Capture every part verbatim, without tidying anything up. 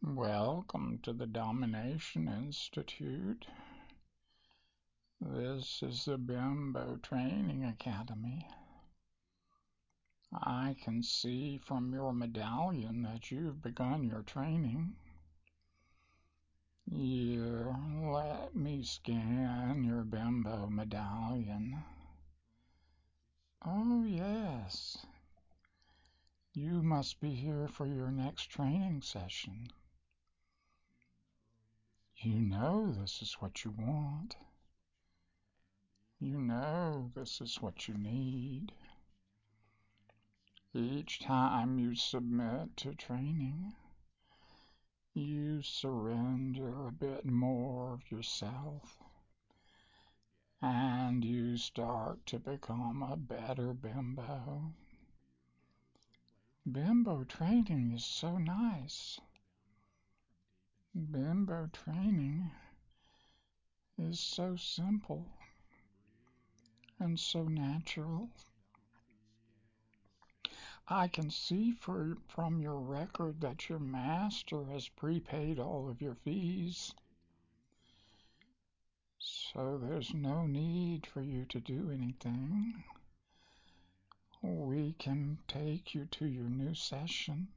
Welcome to the Domination Institute. This is the Bimbo Training Academy. I can see from your medallion that you've begun your training. Here, let me scan your Bimbo medallion. Oh, yes. You must be here for your next training session. You know this is what you want. You know this is what you need. Each time you submit to training, you surrender a bit more of yourself, and you start to become a better bimbo. Bimbo training is so nice. Bimbo training is so simple and so natural. I can see for, from your record that your master has prepaid all of your fees. So there's no need for you to do anything. We can take you to your new session.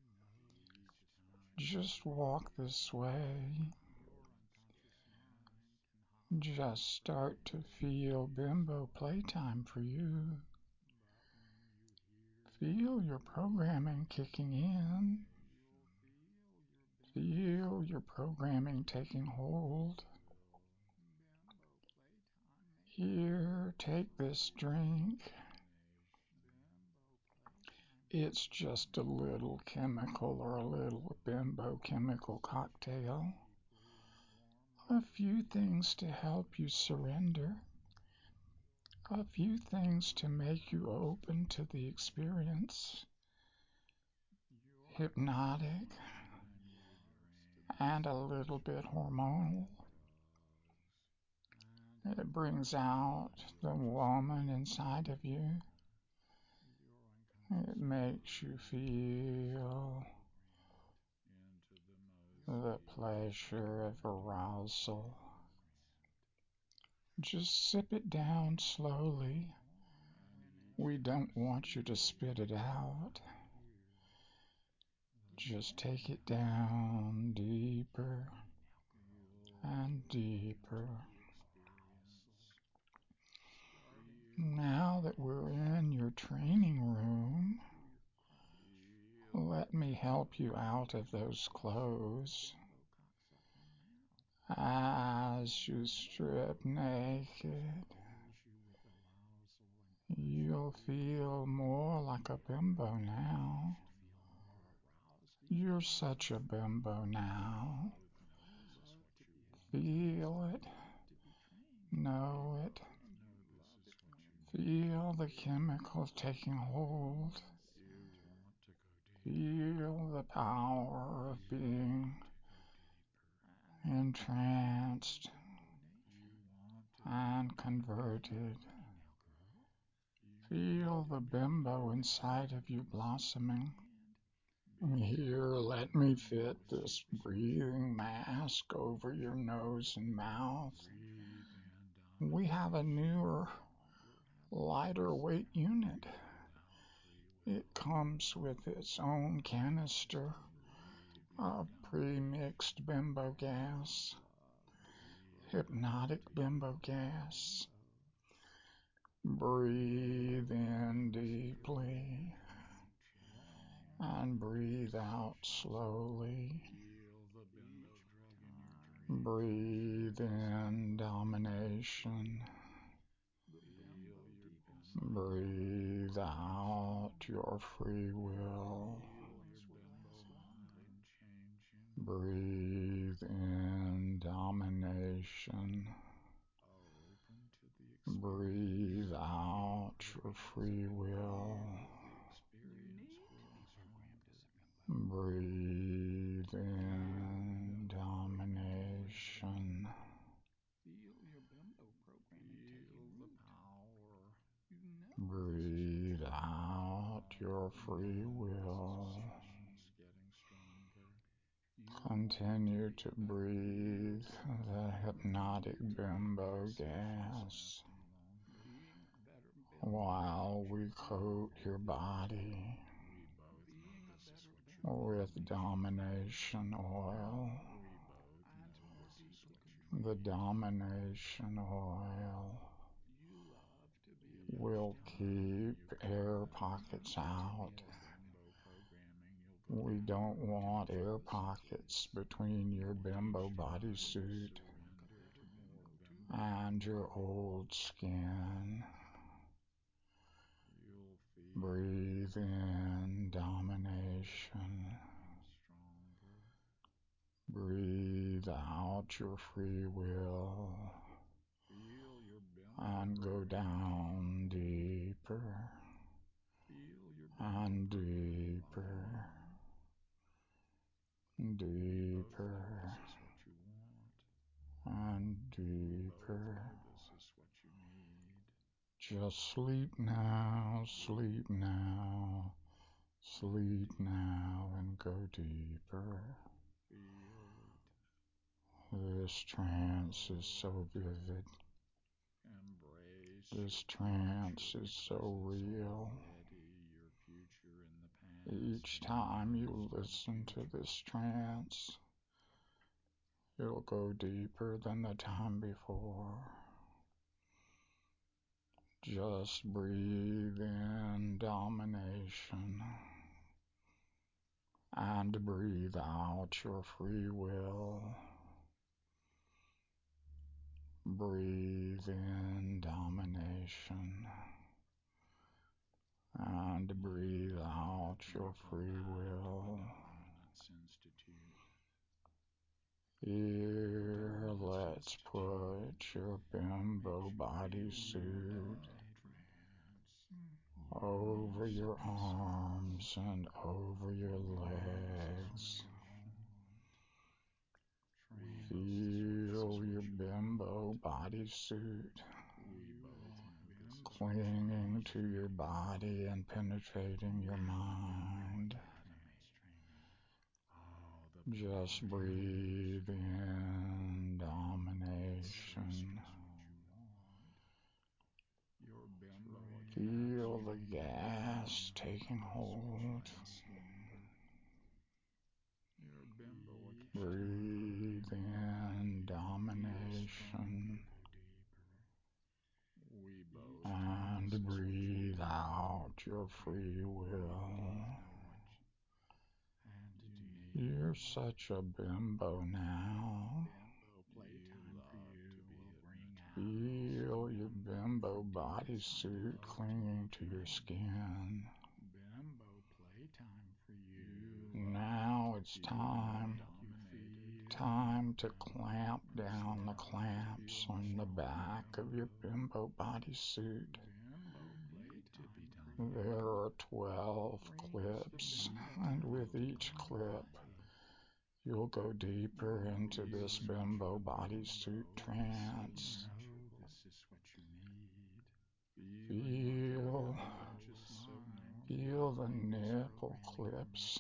Just walk this way. Just start to feel bimbo playtime for you. Feel your programming kicking in. Feel your programming taking hold. Here, take this drink. It's just a little chemical or a little bimbo chemical cocktail. A few things to help you surrender. A few things to make you open to the experience. Hypnotic and a little bit hormonal. It brings out the woman inside of you. It makes you feel the pleasure of arousal. Just sip it down slowly. We don't want you to spit it out. Just take it down deeper and deeper. Now that we're in your training room, let me help you out of those clothes. As you strip naked, you'll feel more like a bimbo now. You're such a bimbo now. Feel it. Know it. Feel the chemicals taking hold. Feel the power of being entranced and converted. Feel the bimbo inside of you blossoming. Here, let me fit this breathing mask over your nose and mouth. We have a newer, lighter weight unit. It comes with its own canister of pre-mixed bimbo gas, hypnotic bimbo gas. Breathe in deeply and breathe out slowly. Breathe in domination. Breathe out your free will. Breathe in domination. Breathe out your free will. Breathe in domination. Breathe out your free will. Continue to breathe the hypnotic bimbo gas while we coat your body with domination oil. The domination oil will keep air pockets out. We don't want air pockets between your bimbo bodysuit and your old skin. Breathe in domination. Breathe out your free will and go down deeper and deeper, deeper and deeper. Just sleep now, sleep now, sleep now and go deeper. This trance is so vivid. This trance is so real. Each time you listen to this trance, it'll go deeper than the time before. Just breathe in domination and breathe out your free will. Breathe in domination and breathe out your free will. Here, let's put your bimbo bodysuit over your arms and over your legs. Feel your bimbo bodysuit clinging to your body and penetrating your mind. Just breathe in domination. Feel the gas taking hold. Breathe in domination and breathe out your free will. You're such a bimbo now. Feel your bimbo bodysuit clinging to your skin. Now it's time, time to clamp down the clamps on the back of your bimbo bodysuit. There are twelve clips, and with each clip, you'll go deeper into this bimbo bodysuit trance. Feel, feel the nipple clips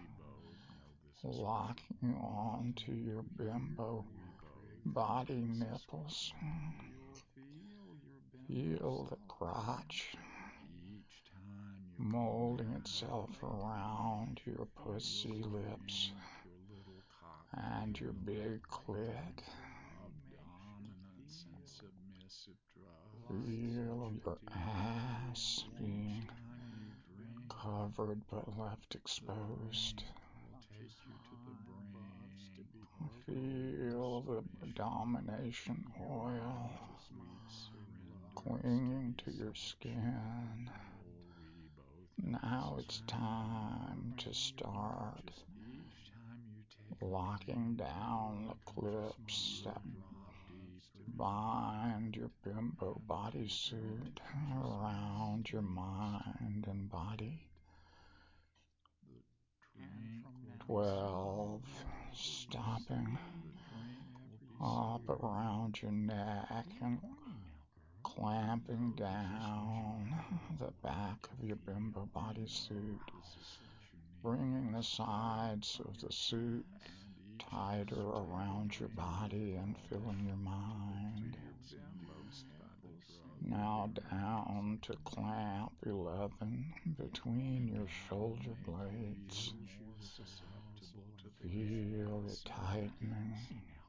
locking onto your bimbo body nipples. Feel the crotch molding itself around your pussy lips and your big clit. Feel your ass being covered but left exposed. Feel the domination oil clinging to your skin. Now it's time to start locking down the clips that bind your bimbo bodysuit around your mind and body. Twelve, stopping up around your neck and clamping down the back of your bimbo bodysuit, bringing the sides of the suit tighter around your body and filling your mind. Now down to clamp eleven between your shoulder blades. Feel it tightening.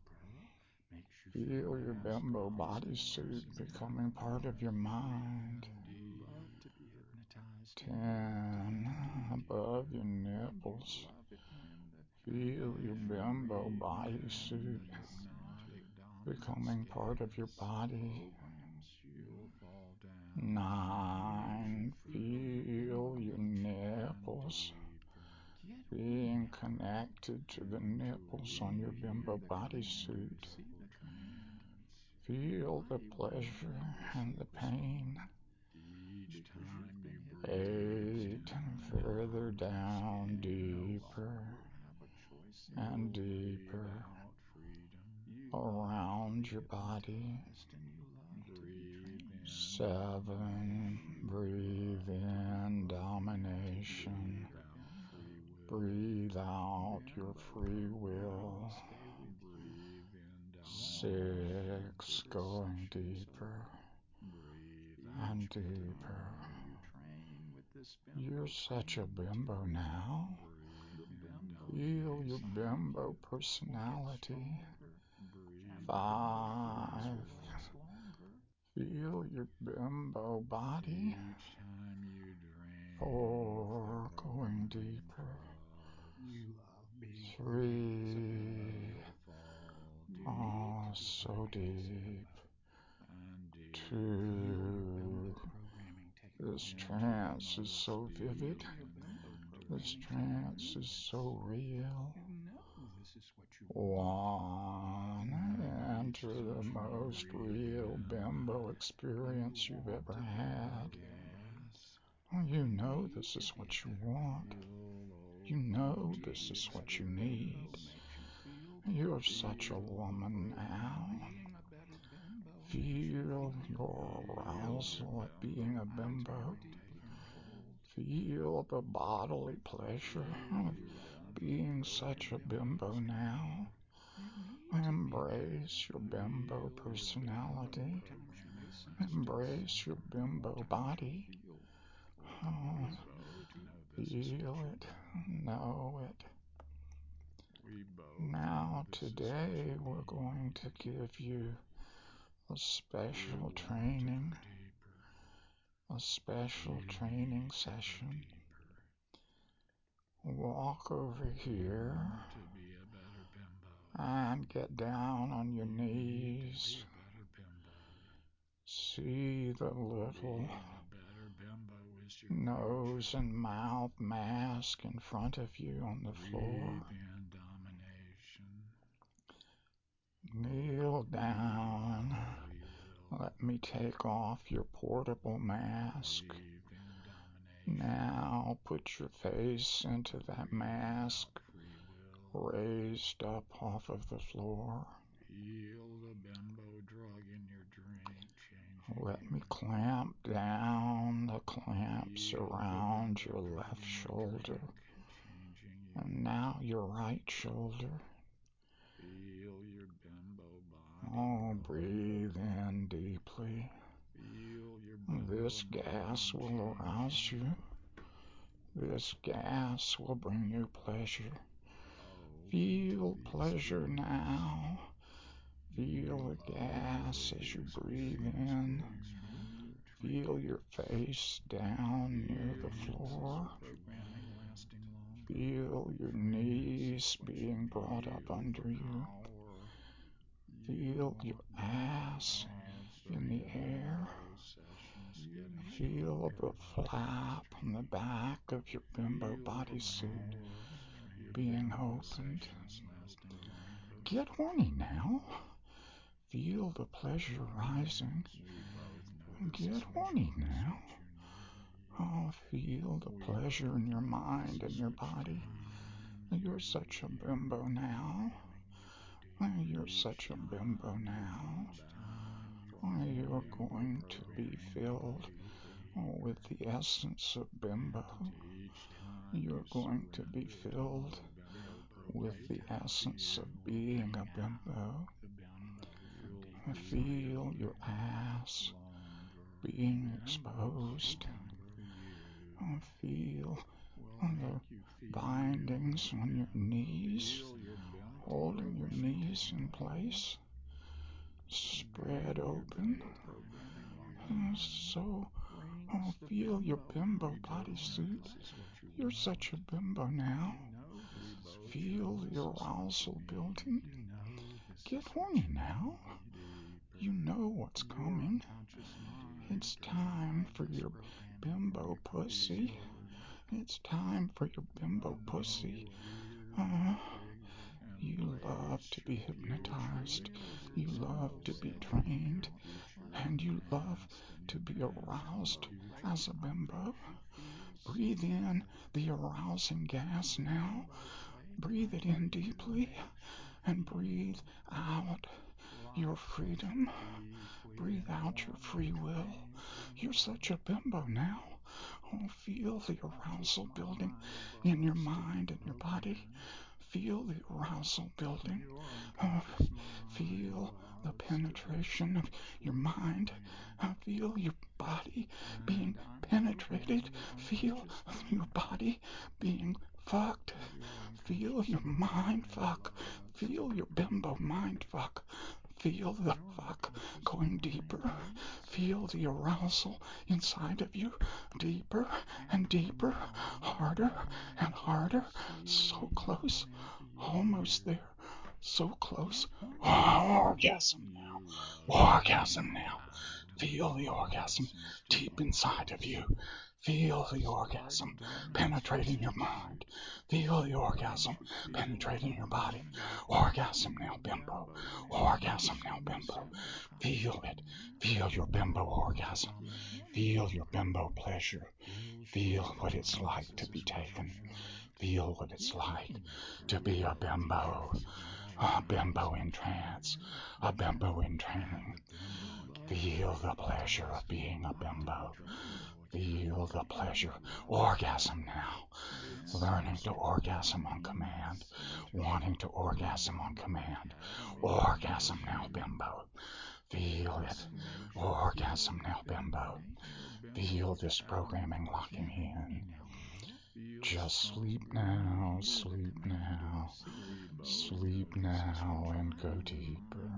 Feel your bimbo bodysuit becoming part of your mind. Ten above your nipples. Feel your bimbo bodysuit becoming part of your body. Nine. Feel your nipples being connected to the nipples on your bimbo bodysuit. Feel the pleasure and the pain. Eight. Further down, deeper and deeper around your body. Seven. Breathe in domination. Breathe out your free will. Six. Going deeper and deeper. You're such a bimbo now. Feel your bimbo personality. Five. Feel your bimbo body. Four. Going deeper. Three. Oh, so deep. Two. This trance is so vivid. This trance is so real. One. Enter the most real bimbo experience you've ever had. You know this is what you want. You know this is what you need. You're such a woman now. Feel your arousal at being a bimbo. Feel the bodily pleasure of being such a bimbo now. Embrace your bimbo personality. Embrace your bimbo body. Oh, feel it, know it. Now today we're going to give you a special training, a special training session. Walk over here and get down on your knees. See the little nose and mouth mask in front of you on the floor. Kneel down. Let me take off your portable mask. Now put your face into that mask, raised up off of the floor. Let me clamp down the clamps around your left shoulder, and now your right shoulder. Oh, breathe in deeply. This gas will arouse you. This gas will bring you pleasure. Feel pleasure now. Feel the gas as you breathe in. Feel your face down near the floor. Feel your knees being brought up under you. Feel your ass in the air. Feel the flap on the back of your bimbo bodysuit being opened. Get horny now. Feel the pleasure rising. Get horny now. Oh, feel the pleasure in your mind and your body. You're such a bimbo now. You're such a bimbo now. You're going to be filled with the essence of bimbo. You're going to be filled with the essence of being a bimbo. Feel your ass being exposed. Feel the bindings on your knees, holding your knees in place, spread open. So, oh, feel your bimbo bodysuit. You're such a bimbo now. Feel the arousal building. Get horny now. You know what's coming. It's time for your bimbo pussy. It's time for your bimbo pussy. Uh, you love to be hypnotized. You love to be trained. And you love to be aroused as a bimbo. Breathe in the arousing gas now. Breathe it in deeply and breathe out your freedom. Breathe out your free will. You're such a bimbo now. Oh, feel the arousal building in your mind and your body. Feel the arousal building. Oh, feel the penetration of your mind. Oh, feel your body being penetrated. Feel your body being fucked. Feel your mind fuck. Feel your bimbo mind fuck. Feel the fuck going deeper. Feel the arousal inside of you. Deeper and deeper. Harder and harder. So close. Almost there. So close. Oh, orgasm now. Orgasm now. Feel the orgasm deep inside of you. Feel the orgasm penetrating your mind. Feel the orgasm penetrating your body. Orgasm now, bimbo. Orgasm now, bimbo. Feel it. Feel your bimbo orgasm. Feel your bimbo pleasure. Feel what it's like to be taken. Feel what it's like to be a bimbo. A bimbo in trance. A bimbo in training. Feel the pleasure of being a bimbo. Feel the pleasure. Orgasm now. Learning to orgasm on command. Wanting to orgasm on command. Orgasm now, bimbo. Feel it. Orgasm now, bimbo. Feel this programming locking in. Just sleep now, sleep now. Sleep now and go deeper.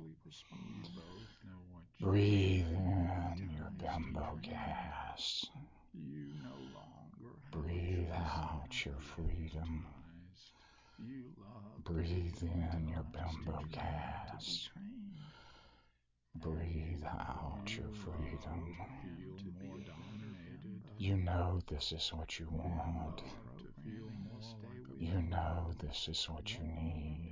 Breathe in your bimbo gas. Breathe out your freedom. Breathe in your bimbo gas. Breathe out your freedom. You know this is what you want. You know this is what you need.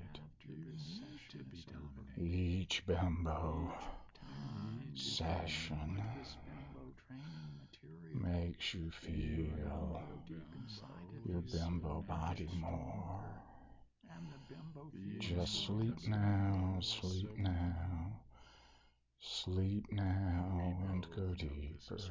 Each bimbo session makes you feel your bimbo body more. Just sleep now, sleep now, sleep now and go deeper.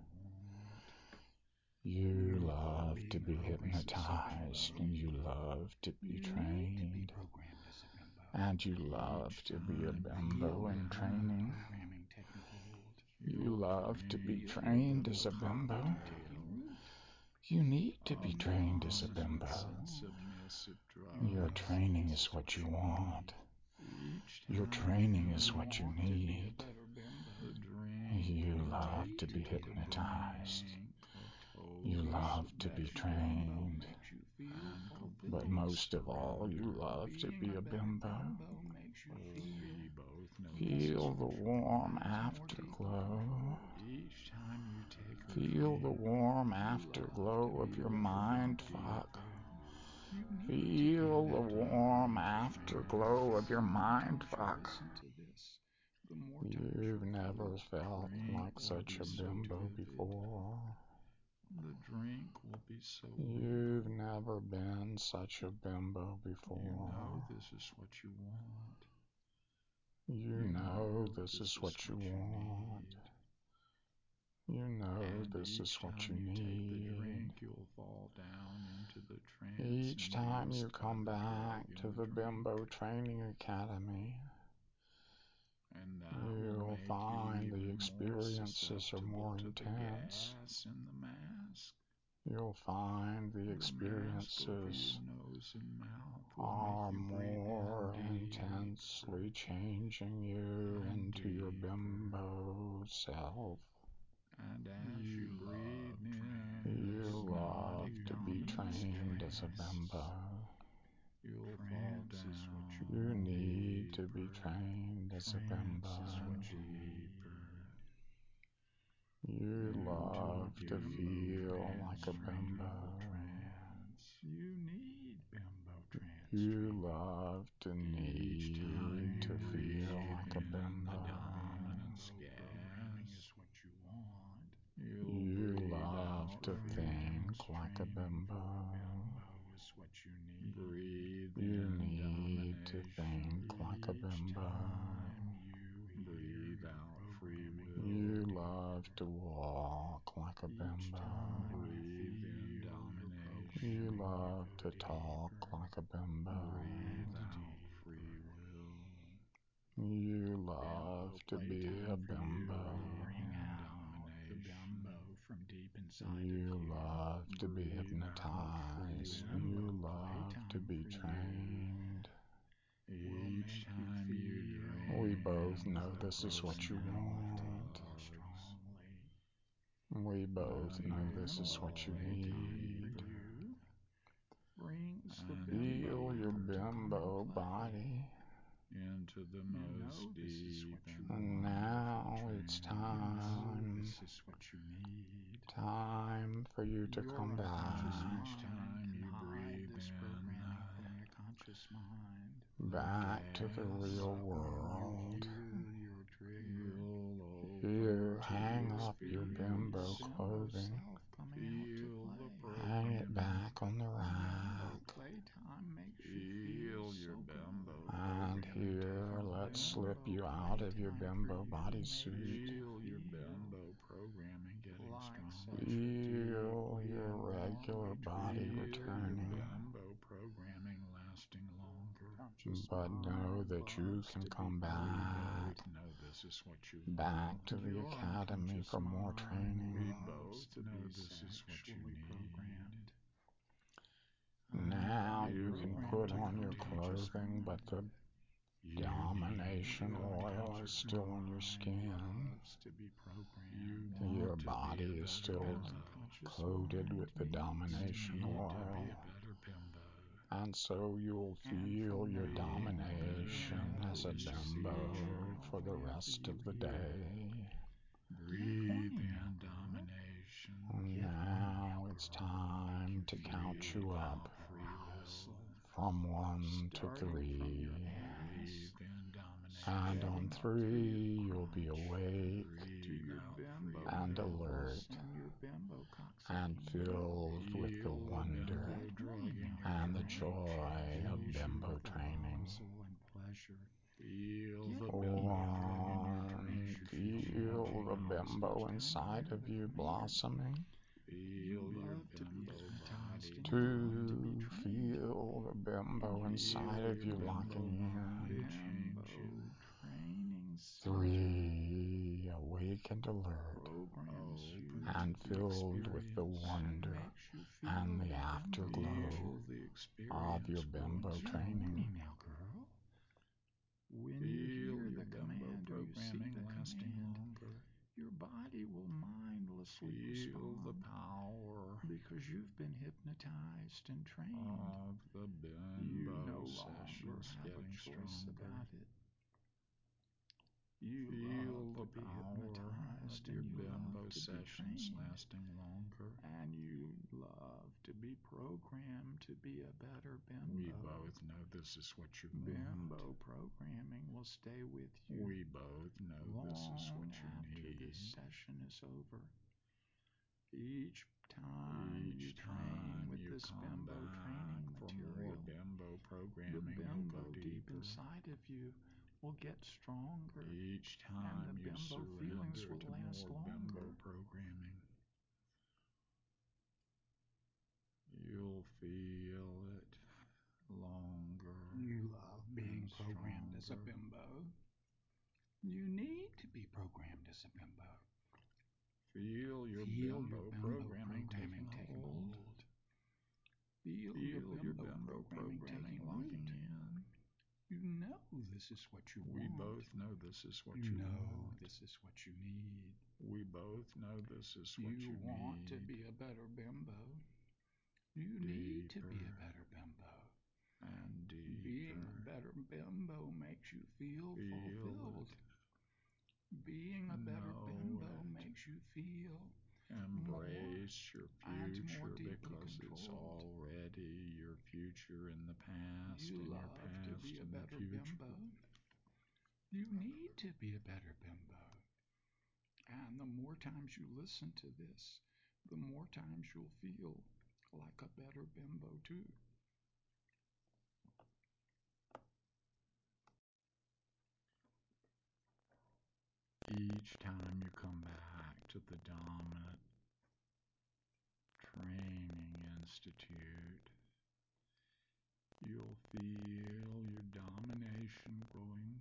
You love to be hypnotized, and you love to be trained, and you love to be a bimbo in training. You love to be trained as a bimbo. You need to be trained as a bimbo. Your training is what you want. Your training is what you need. You love to be hypnotized. You love to be trained. But most of all, you love to be a bimbo. Feel the warm afterglow. Feel the warm afterglow of your mind fuck. Feel the warm afterglow of your mind fuck. You've never felt like such a bimbo before. You've never been such a bimbo before. You know this is what you want. You know this is what you want. You know And this is each what time you you take the need. drink, you'll fall down into the trance Each time you induced by come the back drug to in the drink. Bimbo Training Academy, And that will you'll make find you the even more experiences are susceptible more to the intense. gas in the mask. You'll find the The mask over experiences your nose and mouth will are make you breathe more in intensely deeper changing you and into your deeper. Bimbo self. And as you, you breathe in, You love to be trained as a trance, Bimbo. you'll fall down. You need deeper. to be trained as a Bimbo. Deeper. You love to feel like a Bimbo. Trance. You need Bimbo trance. You love to need to feel like a Bimbo. The dominance gas is what you want. You'll You breathe love out to think like a Bimbo. is what you need. Breathe You in need to domination. think like a Bimbo. You breathe out free will. You love to walk like a Bimbo. Breathe in domination. You love to talk like a Bimbo. Breathe out free will. You love to be a Bimbo. From deep inside you of you. love to be Breathe hypnotized. You love to be trained. Each time you drink, we both know this is what you want. We both know this is what you need. Feel your Bimbo body. Into the most deep and now it's time. This is what you need. Time for you to Your come back. Each time you breathe this in, programming from your conscious mind. Back Gas, to the real world. You Here, hang up your Bimbo clothing. Hang it back on the rack. Feel your Bimbo. And here, let's slip you out of your Bimbo bodysuit. Feel your Bimbo programming getting stronger. Feel your regular body returning. Bimbo programming lasting longer. But know that you can come back. Back to the academy for more training. We both know this is what you need. Now you can put on your clothing, but the domination oil is still on your skin. Your body is still coated with the domination oil. And so you'll feel your domination as a Bimbo for the rest of the day. Breathe in domination. And now it's time to count you up from one to three. And on three, you'll be awake and alert and filled with the wonder and the joy of Bimbo training. One, feel the Bimbo inside of you blossoming. Two, feel the Bimbo inside of you locking in. Three, awake and alert and filled with the wonder and the afterglow of your Bimbo training. When you hear the command or you see the command, your body will mindlessly feel the power because you've been hypnotized and trained. Of the Bimbo you no longer have a choice about it. You feel the power of your Bimbo sessions lasting longer. And you love to be programmed to be a better Bimbo. We both know this is what you want. Bimbo programming will stay with you. We both know this is what you after need. This session is over. Each time Each you train with this Bimbo training material, Bimbo programming, the Bimbo deep inside of you will get stronger. Each time and the you bimbo surrender feelings to will last more longer. bimbo programming, you'll feel it longer. You love being and programmed as a stronger. bimbo. You need to be programmed as a bimbo. Feel your Feel bimbo, your bimbo programming, programming taking taking hold. hold. Feel, Feel your your bimbo, bimbo programming, programming taking locking root. in. You know this is what you We want. both know this is what you you know want. this is what you need. We both know this is what You you want need. to be a better bimbo. You Deeper need to be a better bimbo. And deeper. Being a better bimbo makes you feel, Feel fulfilled. it. Being a better Know bimbo it. makes you feel Embrace your and more future deeply because it's controlled. already your future in the past You and your love past to be a in the better future. bimbo. You need to be a better bimbo. And the more times you listen to this, the more times you'll feel like a better bimbo too. Each time you come back to the Dominant Training Institute, you'll feel your domination growing.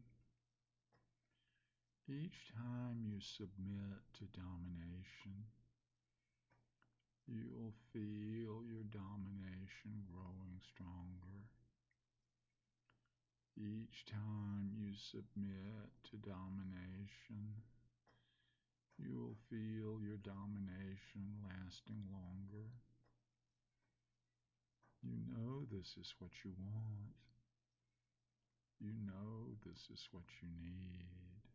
Each time you submit to domination, you'll feel your domination growing stronger. Each time you submit to domination, you'll feel your domination lasting longer. You know this is what you want. You know this is what you need.